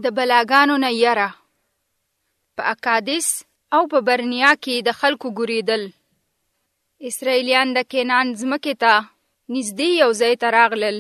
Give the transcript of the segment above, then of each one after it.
د بلاګانو نه یره. په اکادیس او په برنیا کې د خلکو ګوریدل. اسرائیلیان د کنعان ځمکې ته نږدې یو ځای ته راغلل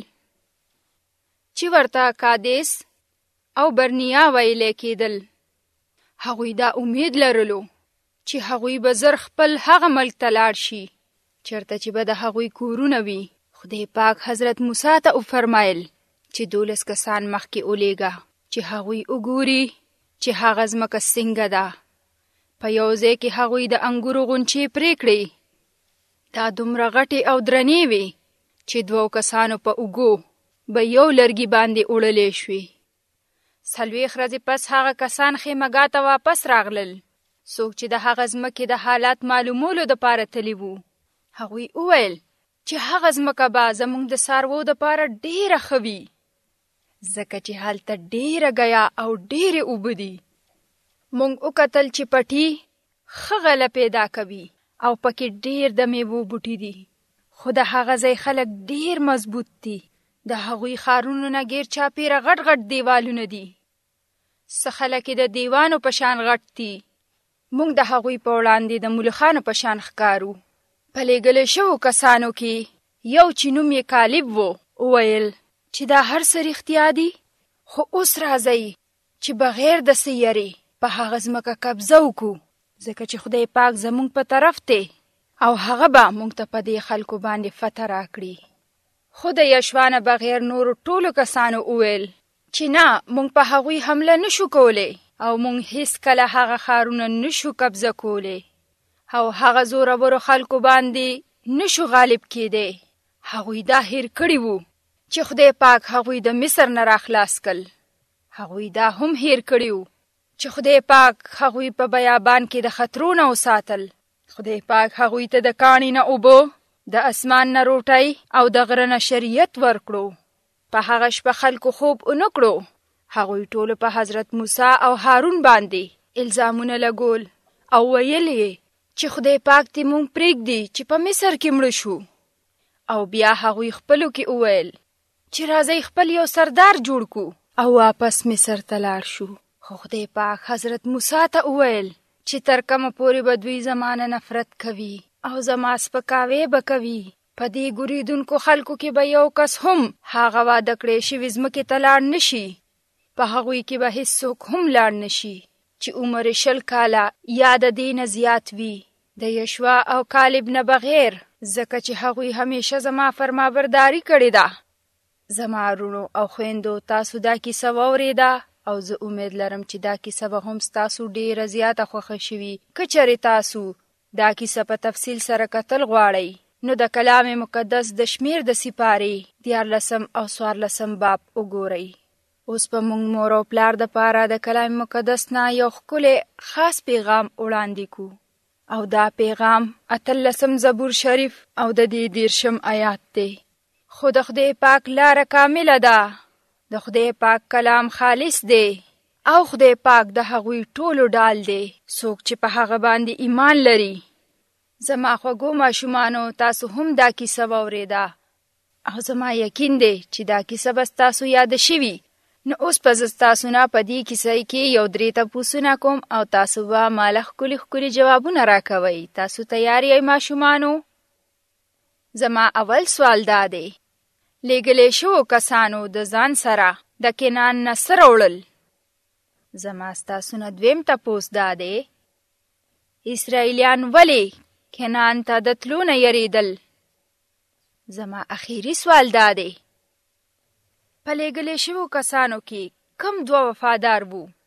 چې ورته اکادیس او برنیا ویلی کېدل. هغوی دا امید لرلو چې هغوی به زر خپل هغه ملک ته لاړ شي چېرته چې به د هغوی کورونه وي. خدای پاک حضرت موسی ته وفرمایل چې 12 کسان مخکې ولیږه چې هغوی وګوري چې هغه ځمکه څنګه ده. په یو ځای کې هغوی د انګورو غونچې پرې کړې. دا دومره غټې او درنې وې چې 2 کسانو په اوږو به یو لرګي باندې وړلې شوې. 40 ورځې پس هغه کسان خیمه‌ګاه ته واپس راغلل. څوک چې د هغه ځمکې د حالات معلومولو دپاره تللي وو. هغوی وویل چې هغه ځمکه به زموږ د څاروو دپاره ډېره ښه وي ځکه چې هلته ډېره ګیا او ډېرې اوبه دي. موږ وکتل چې پټي ښه غله پیدا کوي او پکې ډېر د میوو بوټي دي. خو د هغه ځای خلک ډېر مضبوط دي. د هغوی ښارونو نه ګیر چاپېره غټ غټ دیوالونه دي. څه خلک یې د دیوانو په شان غټ دي. موږ د هغوی په وړاندې د ملخانو په شان ښکارو. په لېږلو شوو کسانو کې یو چې نوم یې کالب و وویل چې دا هر څه رښتیا دي، خو اوس راځئ چې بغیر د څه یرې په هغه ځمکه قبضه وکړو ځکه چې خدای پاک زموږ په طرف دی او هغه به موږ ته په دې خلکو باندې فتح راکړي. خو د یشوا نه بغیر نورو ټولو کسانو وویل چې نه، موږ په هغوی حمله نشو کولی او موږ هیڅکله هغه ښارونه نشو قبضه کولی او هغه زورورو خلکو باندې نشو غالب کېدی. هغوی دا هیر کړي وو چې خدای پاک هغوی د مصر نه راخلاص کړل. هغوی دا هم هیر کړي وو چې خدای پاک هغوی په بیابان کې د خطرو نه وساتل. خدای پاک هغوی ته د کاڼي نه اوبه، د اسمان نه روټۍ او د غره نه شریعت ورکړو. په هغه شپه خلکو خوب ونه کړو. هغوی ټولو په حضرت موسی او هارون باندې الزامونه لګول او ویل یې چې خدای پاک دې مونږ پرېږدي چې په مصر کې مړه شو. او بیا هغوی خپلو کې وویل چې راځئ خپل یو سردار جوړ کړو او واپس مصر ته لاړ شو. خو خدای پاک حضرت موسی ته وویل چې تر کومه پورې به دوی زما نه نفرت کوي او زما سپکاوی به کوي. په دې ګوریدونکو خلکو کې به یو کس هم هغه واده کړی شوي ځمکې ته لاړ نشي. په هغوی کې به هیڅوک هم لاړ نشي چې عمر 20 کاله یا د دې نه زیات وي د یشوا او کالب نه بغیر، ځکه چې هغوی همیشه زما فرمانبرداري کړې ده. زما وروڼو او خویندو، تاسو دا کیسه واورېده او زه امید لرم چې دا کیسه به هم ستاسو ډېره زیاته خوښه شوي. که چېرې تاسو دا کیسه په تفصیل سره کتل غواړئ نو د کلام مقدس د شمیر د سپارې 14 او 14 باب وګورئ. اوس به موږ مور او پلار دپاره د کلام مقدس نه یو ښکلی خاص پیغام وړاندې کړو او دا پیغام 18 زبور شریف او د دې 10 آیات دی. خو د خدای پاک لاره کامله ده. د خدای پاک کلام خالص دی او خدای پاک د هغوی ټولو ډال دی څوک چې په هغه باندې ایمان لري. زما خوږو ماشومانو، تاسو هم دا کیسه واورېده او زما یقین دی چې دا کیسه به ستاسو یاده شوي. نو اوس به زه ستاسو نه په دې کیسه کې یو 3 تپوسونه کوم او تاسو به ماله ښکلي ښکلي جوابونه راکوئ. تاسو تیار یئ ماشومانو؟ زما اول سوال دا دی، لېږلې شوو کسانو د ځان سره د کنعان نه څه راوړل؟ زما ستاسو نه دویم تپوس دا دی، اسرائیلیان ولې کنعان ته د تلو نه یریدل؟ زما اخیری سوال دا دی، په لېږلې شوو کسانو کې کم 2 وفادار وو؟